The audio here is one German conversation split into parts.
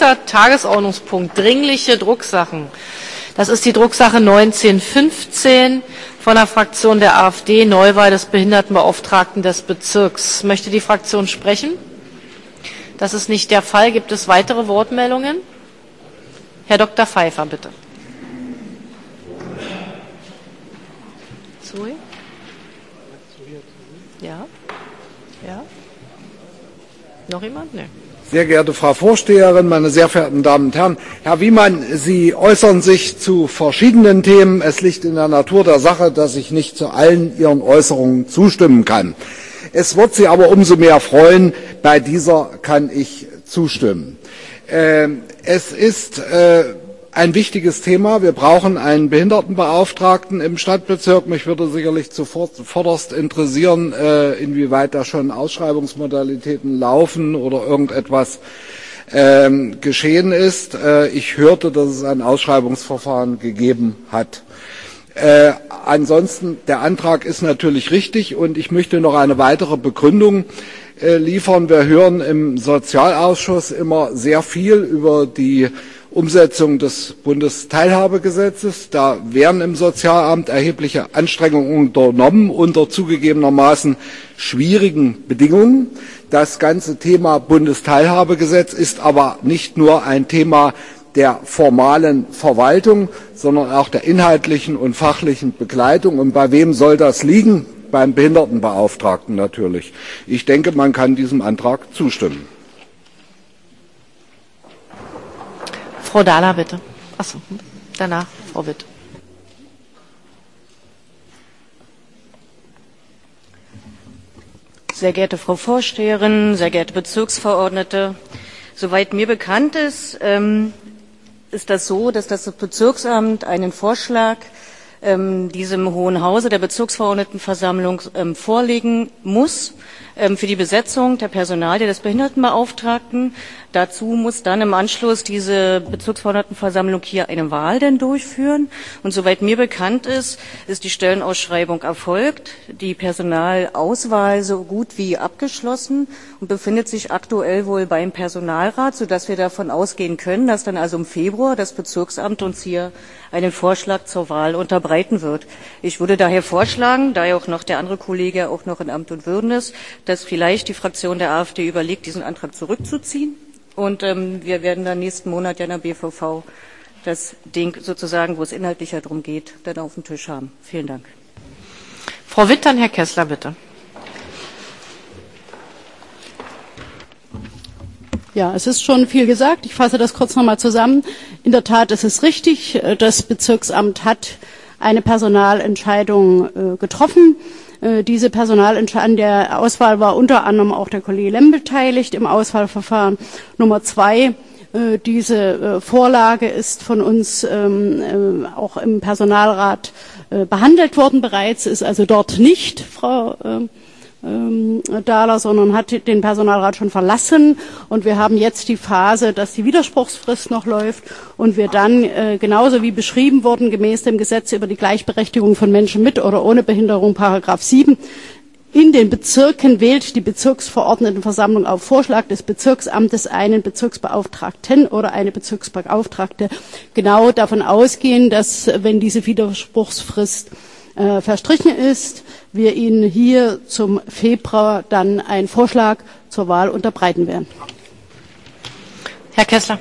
Nächster Tagesordnungspunkt, dringliche Drucksachen. Das ist die Drucksache 1915 von der Fraktion der AfD, Neuwahl des Behindertenbeauftragten des Bezirks. Möchte die Fraktion sprechen? Das ist nicht der Fall. Gibt es weitere Wortmeldungen? Herr Dr. Pfeiffer, bitte. Sorry? Ja? Ja? Noch jemand? Nee. Sehr geehrte Frau Vorsteherin, meine sehr verehrten Damen und Herren! Herr Wiemann, Sie äußern sich zu verschiedenen Themen. Es liegt in der Natur der Sache, dass ich nicht zu allen Ihren Äußerungen zustimmen kann. Es wird Sie aber umso mehr freuen, bei dieser kann ich zustimmen. Es ist ein wichtiges Thema. Wir brauchen einen Behindertenbeauftragten im Stadtbezirk. Mich würde sicherlich zuvorderst interessieren, inwieweit da schon Ausschreibungsmodalitäten laufen oder irgendetwas geschehen ist. Ich hörte, dass es ein Ausschreibungsverfahren gegeben hat. Ansonsten, der Antrag ist natürlich richtig und ich möchte noch eine weitere Begründung liefern. Wir hören im Sozialausschuss immer sehr viel über die Umsetzung des Bundesteilhabegesetzes. Da werden im Sozialamt erhebliche Anstrengungen unternommen unter zugegebenermaßen schwierigen Bedingungen. Das ganze Thema Bundesteilhabegesetz ist aber nicht nur ein Thema der formalen Verwaltung, sondern auch der inhaltlichen und fachlichen Begleitung. Und bei wem soll das liegen? Beim Behindertenbeauftragten natürlich. Ich denke, man kann diesem Antrag zustimmen. Frau Dahler, bitte. Achso, danach Frau Witt. Sehr geehrte Frau Vorsteherin, sehr geehrte Bezirksverordnete, soweit mir bekannt ist, ist das so, dass das Bezirksamt einen Vorschlag diesem Hohen Hause der Bezirksverordnetenversammlung vorlegen muss für die Besetzung der Personalie des Behindertenbeauftragten. Dazu muss dann im Anschluss diese Bezirksverordnetenversammlung hier eine Wahl denn durchführen. Und soweit mir bekannt ist, ist die Stellenausschreibung erfolgt, die Personalauswahl so gut wie abgeschlossen und befindet sich aktuell wohl beim Personalrat, sodass wir davon ausgehen können, dass dann also im Februar das Bezirksamt uns hier einen Vorschlag zur Wahl unterbreiten wird. Ich würde daher vorschlagen, da ja auch noch der andere Kollege auch noch in Amt und Würden ist, dass vielleicht die Fraktion der AfD überlegt, diesen Antrag zurückzuziehen. Und wir werden dann nächsten Monat ja in der BVV das Ding sozusagen, wo es inhaltlicher darum geht, dann auf dem Tisch haben. Vielen Dank. Frau Witt, dann Herr Kessler, bitte. Ja, es ist schon viel gesagt. Ich fasse das kurz nochmal zusammen. In der Tat ist es richtig, das Bezirksamt hat eine Personalentscheidung getroffen. Diese an der Auswahl war unter anderem auch der Kollege Lemm beteiligt im Auswahlverfahren. Nummer 2, diese Vorlage ist von uns auch im Personalrat behandelt worden bereits, ist also dort nicht, Frau Dahler, sondern hat den Personalrat schon verlassen. Und wir haben jetzt die Phase, dass die Widerspruchsfrist noch läuft und wir dann, genauso wie beschrieben worden, gemäß dem Gesetz über die Gleichberechtigung von Menschen mit oder ohne Behinderung, Paragraph 7, in den Bezirken wählt die Bezirksverordnetenversammlung auf Vorschlag des Bezirksamtes einen Bezirksbeauftragten oder eine Bezirksbeauftragte. Genau davon ausgehen, dass, wenn diese Widerspruchsfrist verstrichen ist, wir Ihnen hier zum Februar dann einen Vorschlag zur Wahl unterbreiten werden. Herr Kessler.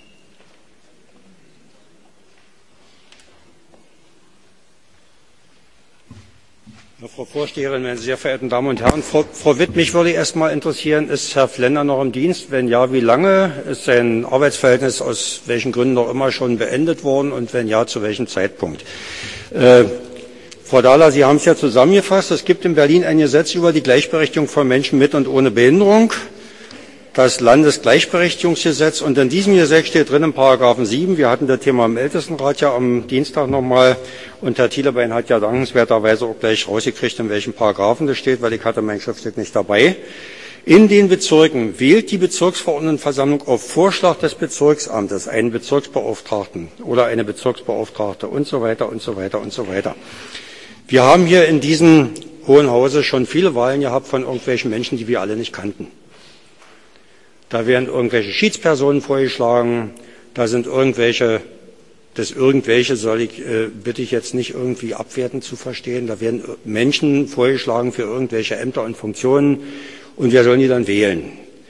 Frau Vorsteherin, meine sehr verehrten Damen und Herren, Frau Witt, mich würde erst mal interessieren, ist Herr Flender noch im Dienst? Wenn ja, wie lange? Ist sein Arbeitsverhältnis aus welchen Gründen auch immer schon beendet worden und wenn ja, zu welchem Zeitpunkt? Frau Dahler, Sie haben es ja zusammengefasst. Es gibt in Berlin ein Gesetz über die Gleichberechtigung von Menschen mit und ohne Behinderung, das Landesgleichberechtigungsgesetz. Und in diesem Gesetz steht drin in Paragraphen 7, wir hatten das Thema im Ältestenrat ja am Dienstag nochmal, und Herr Thielebein hat ja dankenswerterweise auch gleich rausgekriegt, in welchen Paragraphen das steht, weil ich hatte mein Schriftstück nicht dabei. In den Bezirken wählt die Bezirksverordnetenversammlung auf Vorschlag des Bezirksamtes einen Bezirksbeauftragten oder eine Bezirksbeauftragte und so weiter und so weiter und so weiter. Wir haben hier in diesem Hohen Hause schon viele Wahlen gehabt von irgendwelchen Menschen, die wir alle nicht kannten. Da werden irgendwelche Schiedspersonen vorgeschlagen, da sind irgendwelche bitte ich jetzt nicht irgendwie abwertend zu verstehen, da werden Menschen vorgeschlagen für irgendwelche Ämter und Funktionen und wir sollen die dann wählen.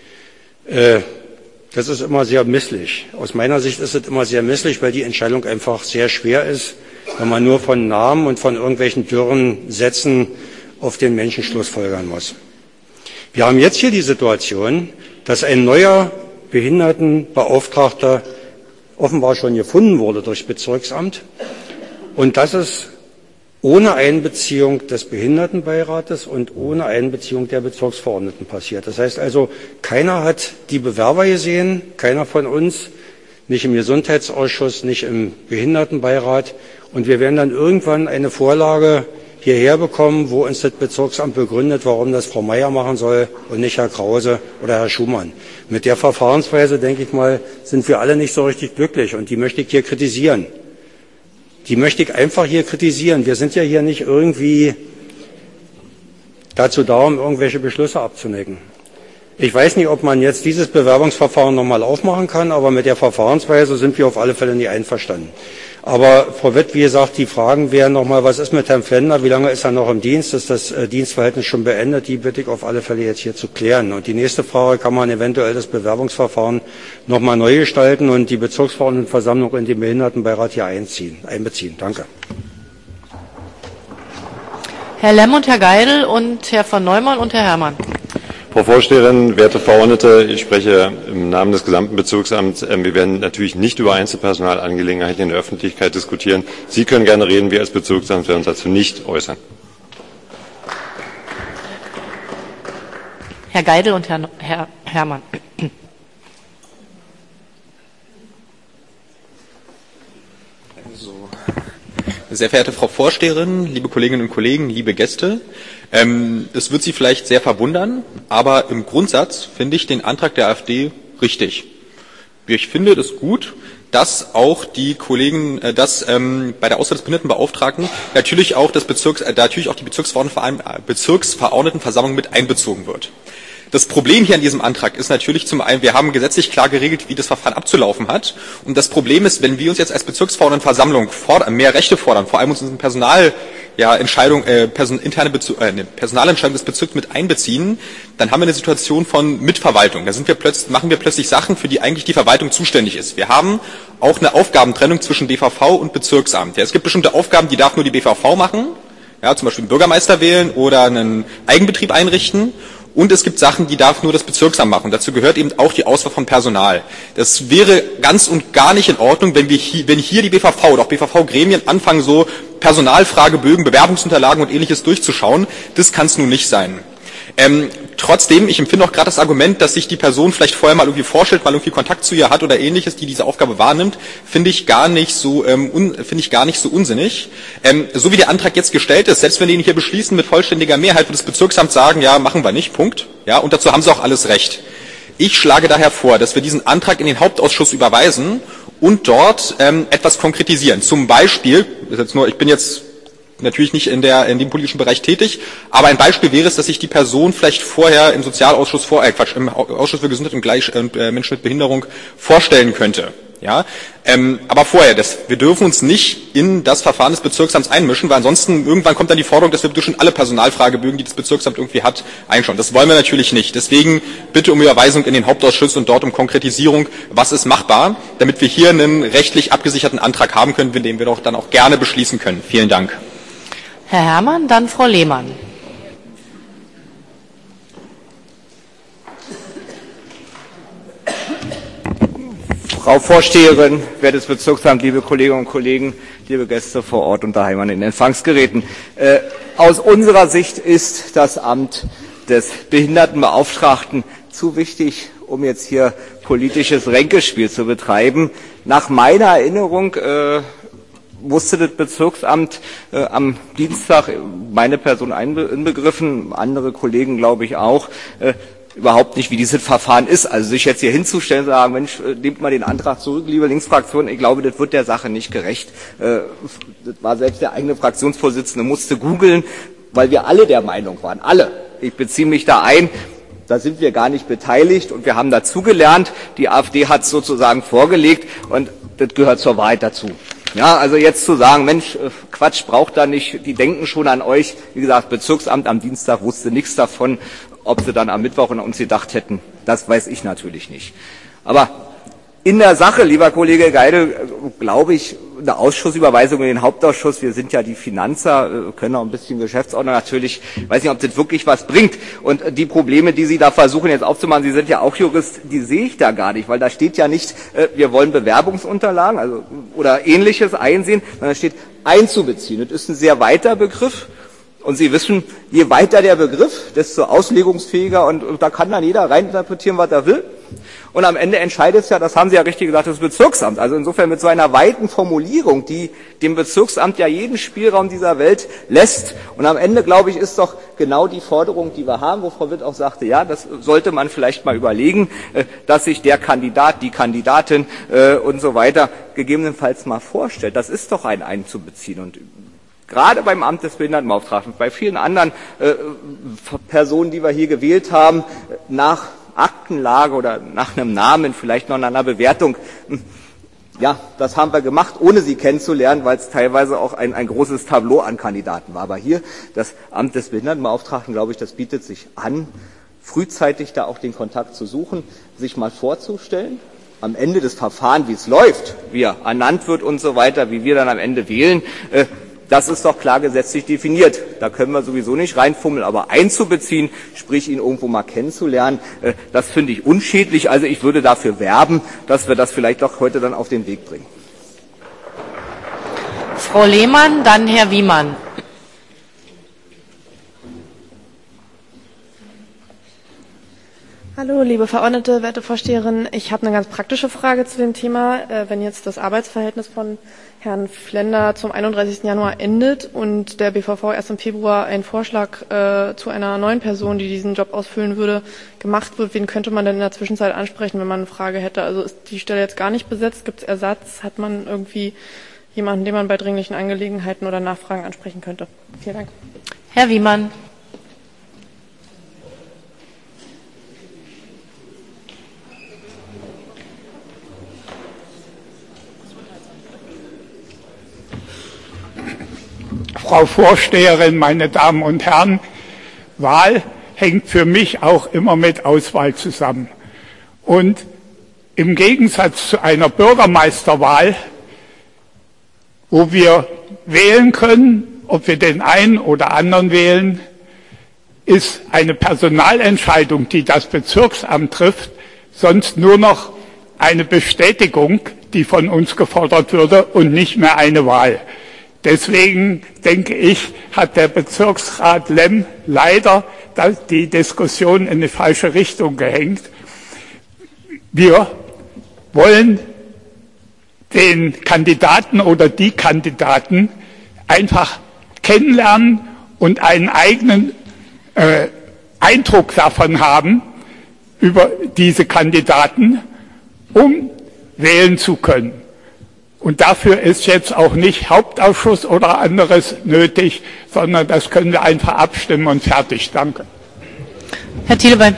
Das ist immer sehr misslich. Aus meiner Sicht ist es immer sehr misslich, weil die Entscheidung einfach sehr schwer ist, wenn man nur von Namen und von irgendwelchen dürren Sätzen auf den Menschen schlussfolgern muss. Wir haben jetzt hier die Situation, dass ein neuer Behindertenbeauftragter offenbar schon gefunden wurde durchs Bezirksamt und das ist ohne Einbeziehung des Behindertenbeirates und ohne Einbeziehung der Bezirksverordneten passiert. Das heißt also, keiner hat die Bewerber gesehen, keiner von uns, nicht im Gesundheitsausschuss, nicht im Behindertenbeirat und wir werden dann irgendwann eine Vorlage hierher bekommen, wo uns das Bezirksamt begründet, warum das Frau Meier machen soll und nicht Herr Krause oder Herr Schumann. Mit der Verfahrensweise, denke ich mal, sind wir alle nicht so richtig glücklich und die möchte ich hier kritisieren. Die möchte ich einfach hier kritisieren. Wir sind ja hier nicht irgendwie dazu da, um irgendwelche Beschlüsse abzunicken. Ich weiß nicht, ob man jetzt dieses Bewerbungsverfahren nochmal aufmachen kann, aber mit der Verfahrensweise sind wir auf alle Fälle nicht einverstanden. Aber Frau Witt, wie gesagt, die Fragen wären nochmal, was ist mit Herrn Flender, wie lange ist er noch im Dienst, ist das Dienstverhältnis schon beendet, die bitte ich auf alle Fälle jetzt hier zu klären. Und die nächste Frage, kann man eventuell das Bewerbungsverfahren nochmal neu gestalten und die Bezirksverordnetenversammlung in den Behindertenbeirat hier einbeziehen. Danke. Herr Lemm und Herr Geidel und Herr von Neumann und Herr Herrmann. Frau Vorsteherin, werte Verordnete, ich spreche im Namen des gesamten Bezirksamts. Wir werden natürlich nicht über Einzelpersonalangelegenheiten in der Öffentlichkeit diskutieren. Sie können gerne reden, wir als Bezirksamt werden uns dazu nicht äußern. Herr Geidel und Herr Herrmann. Sehr verehrte Frau Vorsteherin, liebe Kolleginnen und Kollegen, liebe Gäste, es wird Sie vielleicht sehr verwundern, aber im Grundsatz finde ich den Antrag der AfD richtig. Ich finde es gut, dass auch die Kollegen, dass bei der Auswahl des Behindertenbeauftragten natürlich auch die Bezirksverordnetenversammlung mit einbezogen wird. Das Problem hier an diesem Antrag ist natürlich zum einen, wir haben gesetzlich klar geregelt, wie das Verfahren abzulaufen hat. Und das Problem ist, wenn wir uns jetzt als Bezirksverordnetenversammlung mehr Rechte fordern, vor allem uns in Personalentscheidung des Bezirks mit einbeziehen, dann haben wir eine Situation von Mitverwaltung. Da machen wir plötzlich Sachen, für die eigentlich die Verwaltung zuständig ist. Wir haben auch eine Aufgabentrennung zwischen BVV und Bezirksamt. Ja, es gibt bestimmte Aufgaben, die darf nur die BVV machen, ja, zum Beispiel einen Bürgermeister wählen oder einen Eigenbetrieb einrichten. Und es gibt Sachen, die darf nur das Bezirksamt machen. Dazu gehört eben auch die Auswahl von Personal. Das wäre ganz und gar nicht in Ordnung, wenn hier die BVV oder auch BVV-Gremien anfangen, so Personalfragebögen, Bewerbungsunterlagen und Ähnliches durchzuschauen. Das kann es nun nicht sein. Trotzdem, ich empfinde auch gerade das Argument, dass sich die Person vielleicht vorher mal irgendwie vorstellt, mal irgendwie Kontakt zu ihr hat oder Ähnliches, die diese Aufgabe wahrnimmt, finde ich gar nicht so unsinnig. So wie der Antrag jetzt gestellt ist, selbst wenn wir ihn hier beschließen mit vollständiger Mehrheit, wird das Bezirksamt sagen, ja, machen wir nicht, Punkt. Ja, und dazu haben sie auch alles recht. Ich schlage daher vor, dass wir diesen Antrag in den Hauptausschuss überweisen und dort etwas konkretisieren. Zum Beispiel, ich bin jetzt natürlich nicht in dem politischen Bereich tätig, aber ein Beispiel wäre es, dass sich die Person vielleicht vorher im Sozialausschuss, im Ausschuss für Gesundheit und Menschen mit Behinderung vorstellen könnte. Ja, aber vorher, wir dürfen uns nicht in das Verfahren des Bezirksamts einmischen, weil ansonsten irgendwann kommt dann die Forderung, dass wir bitte schon alle Personalfragebögen, die das Bezirksamt irgendwie hat, einschauen. Das wollen wir natürlich nicht. Deswegen bitte um Überweisung in den Hauptausschuss und dort um Konkretisierung, was ist machbar, damit wir hier einen rechtlich abgesicherten Antrag haben können, den wir doch dann auch gerne beschließen können. Vielen Dank. Herr Herrmann, dann Frau Lehmann. Frau Vorsteherin, wertes Bezirksamt, liebe Kolleginnen und Kollegen, liebe Gäste vor Ort und daheim an den Empfangsgeräten. Aus unserer Sicht ist das Amt des Behindertenbeauftragten zu wichtig, um jetzt hier politisches Ränkespiel zu betreiben. Nach meiner Erinnerung wusste das Bezirksamt am Dienstag, meine Person inbegriffen, andere Kollegen glaube ich auch, überhaupt nicht, wie dieses Verfahren ist. Also sich jetzt hier hinzustellen und sagen, Mensch, nehmt mal den Antrag zurück, liebe Linksfraktion, ich glaube, das wird der Sache nicht gerecht. Das war selbst der eigene Fraktionsvorsitzende, musste googeln, weil wir alle der Meinung waren, alle, ich beziehe mich da ein, Da sind wir gar nicht beteiligt und wir haben dazugelernt. Die AfD hat es sozusagen vorgelegt und das gehört zur Wahrheit dazu. Ja, also jetzt zu sagen, Mensch, Quatsch, braucht da nicht, die denken schon an euch. Wie gesagt, Bezirksamt am Dienstag wusste nichts davon. Ob sie dann am Mittwoch an uns gedacht hätten, das weiß ich natürlich nicht. Aber in der Sache, lieber Kollege Geidel, glaube ich, eine Ausschussüberweisung in den Hauptausschuss, wir sind ja die Finanzer, können auch ein bisschen Geschäftsordnung natürlich, weiß nicht, ob das wirklich was bringt. Und die Probleme, die Sie da versuchen jetzt aufzumachen, Sie sind ja auch Jurist, die sehe ich da gar nicht, weil da steht ja nicht, wir wollen Bewerbungsunterlagen also, oder Ähnliches einsehen, sondern da steht einzubeziehen. Das ist ein sehr weiter Begriff. Und Sie wissen, je weiter der Begriff, desto auslegungsfähiger und da kann dann jeder reininterpretieren, was er will. Und am Ende entscheidet es ja, das haben Sie ja richtig gesagt, das Bezirksamt. Also insofern mit so einer weiten Formulierung, die dem Bezirksamt ja jeden Spielraum dieser Welt lässt. Und am Ende, glaube ich, ist doch genau die Forderung, die wir haben, wo Frau Witt auch sagte, ja, das sollte man vielleicht mal überlegen, dass sich der Kandidat, die Kandidatin und so weiter gegebenenfalls mal vorstellt. Das ist doch ein einzubeziehen. Und gerade beim Amt des Behindertenbeauftragten, bei vielen anderen Personen, die wir hier gewählt haben, nach Aktenlage oder nach einem Namen, vielleicht noch nach einer Bewertung. Ja, das haben wir gemacht, ohne sie kennenzulernen, weil es teilweise auch ein großes Tableau an Kandidaten war. Aber hier, das Amt des Behindertenbeauftragten, glaube ich, das bietet sich an, frühzeitig da auch den Kontakt zu suchen, sich mal vorzustellen. Am Ende des Verfahrens, wie es läuft, wie er ernannt wird und so weiter, wie wir dann am Ende wählen, das ist doch klar gesetzlich definiert. Da können wir sowieso nicht reinfummeln, aber einzubeziehen, sprich ihn irgendwo mal kennenzulernen, das finde ich unschädlich. Also ich würde dafür werben, dass wir das vielleicht doch heute dann auf den Weg bringen. Frau Lehmann, dann Herr Wiemann. Hallo, liebe Verordnete, werte Vorsteherin. Ich habe eine ganz praktische Frage zu dem Thema. Wenn jetzt das Arbeitsverhältnis von Herrn Flender zum 31. Januar endet und der BVV erst im Februar einen Vorschlag zu einer neuen Person, die diesen Job ausfüllen würde, gemacht wird, wen könnte man denn in der Zwischenzeit ansprechen, wenn man eine Frage hätte? Also ist die Stelle jetzt gar nicht besetzt? Gibt es Ersatz? Hat man irgendwie jemanden, den man bei dringlichen Angelegenheiten oder Nachfragen ansprechen könnte? Vielen Dank. Herr Wiemann. Frau Vorsteherin, meine Damen und Herren, Wahl hängt für mich auch immer mit Auswahl zusammen. Und im Gegensatz zu einer Bürgermeisterwahl, wo wir wählen können, ob wir den einen oder anderen wählen, ist eine Personalentscheidung, die das Bezirksamt trifft, sonst nur noch eine Bestätigung, die von uns gefordert würde und nicht mehr eine Wahl. Deswegen, denke ich, hat der Bezirksrat Lemm leider die Diskussion in die falsche Richtung gehängt. Wir wollen den Kandidaten oder die Kandidaten einfach kennenlernen und einen eigenen Eindruck davon haben über diese Kandidaten, um wählen zu können. Und dafür ist jetzt auch nicht Hauptausschuss oder anderes nötig, sondern das können wir einfach abstimmen und fertig. Danke. Herr Thielebein.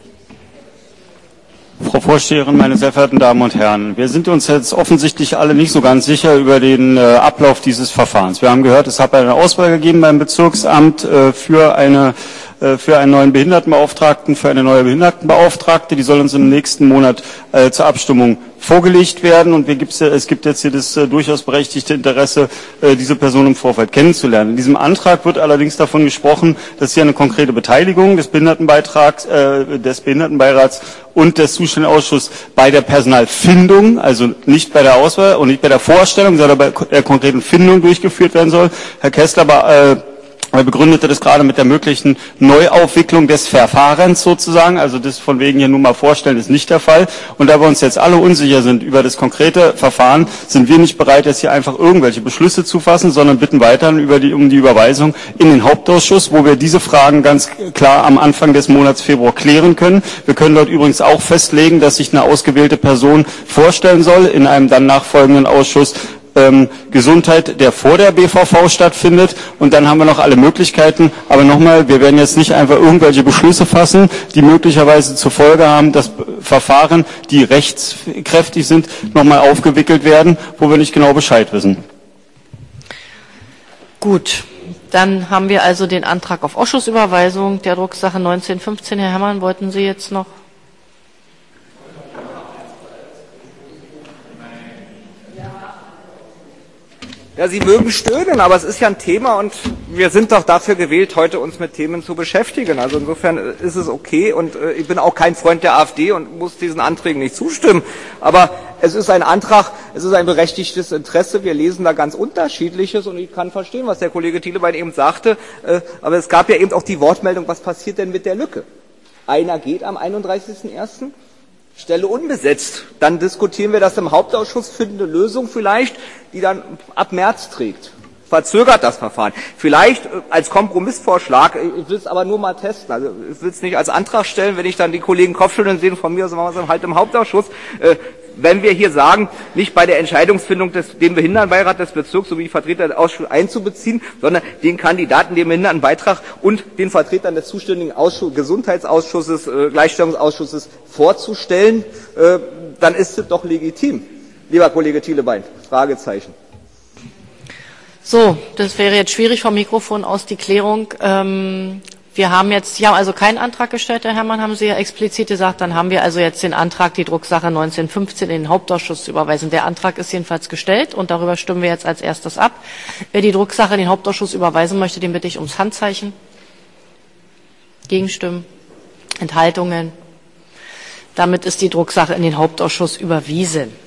Frau Vorsteherin, meine sehr verehrten Damen und Herren, wir sind uns jetzt offensichtlich alle nicht so ganz sicher über den Ablauf dieses Verfahrens. Wir haben gehört, es hat eine Auswahl gegeben beim Bezirksamt für einen neuen Behindertenbeauftragten, für eine neue Behindertenbeauftragte. Die soll uns im nächsten Monat zur Abstimmung vorgelegt werden. Und es gibt jetzt hier das durchaus berechtigte Interesse, diese Person im Vorfeld kennenzulernen. In diesem Antrag wird allerdings davon gesprochen, dass hier eine konkrete Beteiligung des Behindertenbeirats und des zuständigen Ausschusses bei der Personalfindung, also nicht bei der Auswahl und nicht bei der Vorstellung, sondern bei der konkreten Findung durchgeführt werden soll. Herr Kessler begründete das gerade mit der möglichen Neuaufwicklung des Verfahrens sozusagen, also das von wegen hier nur mal vorstellen ist nicht der Fall. Und da wir uns jetzt alle unsicher sind über das konkrete Verfahren, sind wir nicht bereit, jetzt hier einfach irgendwelche Beschlüsse zu fassen, sondern bitten weiterhin um die Überweisung in den Hauptausschuss, wo wir diese Fragen ganz klar am Anfang des Monats Februar klären können. Wir können dort übrigens auch festlegen, dass sich eine ausgewählte Person vorstellen soll in einem dann nachfolgenden Ausschuss. Gesundheit, der vor der BVV stattfindet. Und dann haben wir noch alle Möglichkeiten. Aber nochmal, wir werden jetzt nicht einfach irgendwelche Beschlüsse fassen, die möglicherweise zur Folge haben, dass Verfahren, die rechtskräftig sind, nochmal aufgewickelt werden, wo wir nicht genau Bescheid wissen. Gut, dann haben wir also den Antrag auf Ausschussüberweisung der Drucksache 1915. Herr Herrmann, wollten Sie jetzt noch? Ja, Sie mögen stöhnen, aber es ist ja ein Thema und wir sind doch dafür gewählt, heute uns mit Themen zu beschäftigen. Also insofern ist es okay und ich bin auch kein Freund der AfD und muss diesen Anträgen nicht zustimmen. Aber es ist ein Antrag, es ist ein berechtigtes Interesse. Wir lesen da ganz Unterschiedliches und ich kann verstehen, was der Kollege Thielebein eben sagte. Aber es gab ja eben auch die Wortmeldung, was passiert denn mit der Lücke? Einer geht am 31.01., Stelle unbesetzt. Dann diskutieren wir das im Hauptausschuss, finden eine Lösung vielleicht, die dann ab März trägt. Verzögert das Verfahren. Vielleicht als Kompromissvorschlag, ich will es aber nur mal testen. Also ich will es nicht als Antrag stellen, wenn ich dann die Kollegen Kopfschütteln sehe, von mir aus machen wir es halt im Hauptausschuss. Wenn wir hier sagen, nicht bei der Entscheidungsfindung den Behindertenbeirat des Bezirks sowie die Vertreter des Ausschusses einzubeziehen, sondern den Kandidaten, den Behindertenbeitrag und den Vertretern des zuständigen Gesundheitsausschusses, Gleichstellungsausschusses vorzustellen, dann ist es doch legitim. Lieber Kollege Thielebein, Fragezeichen. So, das wäre jetzt schwierig vom Mikrofon aus die Klärung. Sie haben also keinen Antrag gestellt, Herr Herrmann, haben Sie ja explizit gesagt. Dann haben wir also jetzt den Antrag, die Drucksache 1915 in den Hauptausschuss zu überweisen. Der Antrag ist jedenfalls gestellt und darüber stimmen wir jetzt als erstes ab. Wer die Drucksache in den Hauptausschuss überweisen möchte, den bitte ich ums Handzeichen. Gegenstimmen? Enthaltungen? Damit ist die Drucksache in den Hauptausschuss überwiesen.